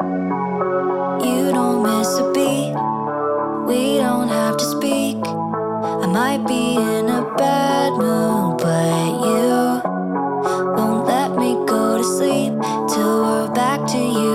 You don't miss a beat, we don't have to speak. I might be in a bad mood, but you won't let me go to sleep till we're back to you.